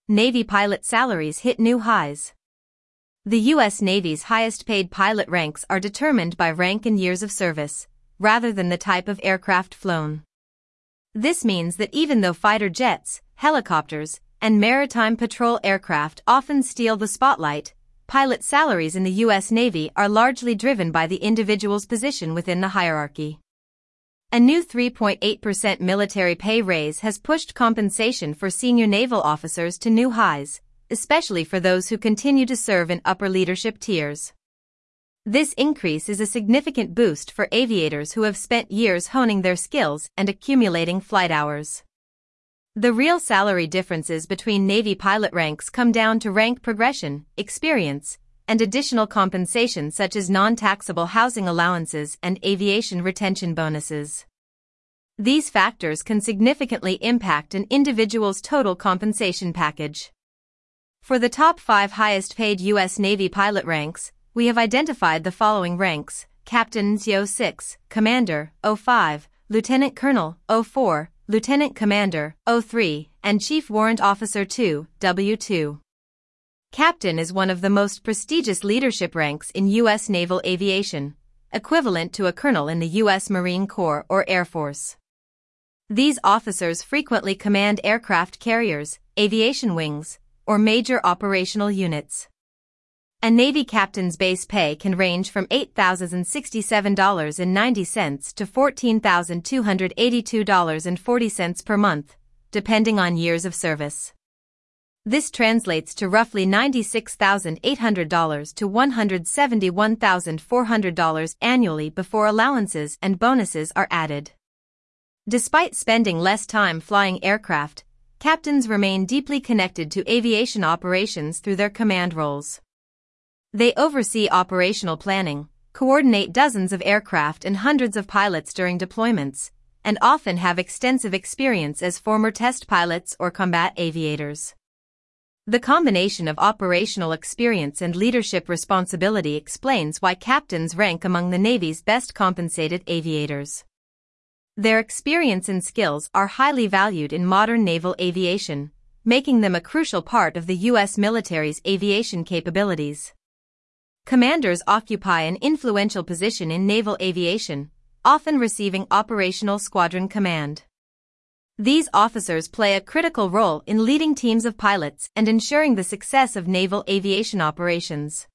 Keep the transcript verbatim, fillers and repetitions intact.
Navy pilot salaries hit new highs. The U S Navy's highest-paid pilot ranks are determined by rank and years of service, rather than the type of aircraft flown. This means that even though fighter jets, helicopters, and maritime patrol aircraft often steal the spotlight, pilot salaries in the U S Navy are largely driven by the individual's position within the hierarchy. A new three point eight percent military pay raise has pushed compensation for senior naval officers to new highs, especially for those who continue to serve in upper leadership tiers. This increase is a significant boost for aviators who have spent years honing their skills and accumulating flight hours. The real salary differences between Navy pilot ranks come down to rank progression, experience, and additional compensation such as non-taxable housing allowances and aviation retention bonuses. These factors can significantly impact an individual's total compensation package. For the top five highest-paid U S Navy pilot ranks, we have identified the following ranks: Captain oh six, Commander oh five, Lieutenant Colonel oh four, Lieutenant Commander oh three, and Chief Warrant Officer two, W two. Captain is one of the most prestigious leadership ranks in U S naval aviation, equivalent to a colonel in the U S Marine Corps or Air Force. These officers frequently command aircraft carriers, aviation wings, or major operational units. A Navy captain's base pay can range from eight thousand sixty-seven dollars and ninety cents to fourteen thousand two hundred eighty-two dollars and forty cents per month, depending on years of service. This translates to roughly ninety-six thousand eight hundred dollars to one hundred seventy-one thousand four hundred dollars annually before allowances and bonuses are added. Despite spending less time flying aircraft, captains remain deeply connected to aviation operations through their command roles. They oversee operational planning, coordinate dozens of aircraft and hundreds of pilots during deployments, and often have extensive experience as former test pilots or combat aviators. The combination of operational experience and leadership responsibility explains why captains rank among the Navy's best compensated aviators. Their experience and skills are highly valued in modern naval aviation, making them a crucial part of the U S military's aviation capabilities. Commanders occupy an influential position in naval aviation, often receiving operational squadron command. These officers play a critical role in leading teams of pilots and ensuring the success of naval aviation operations.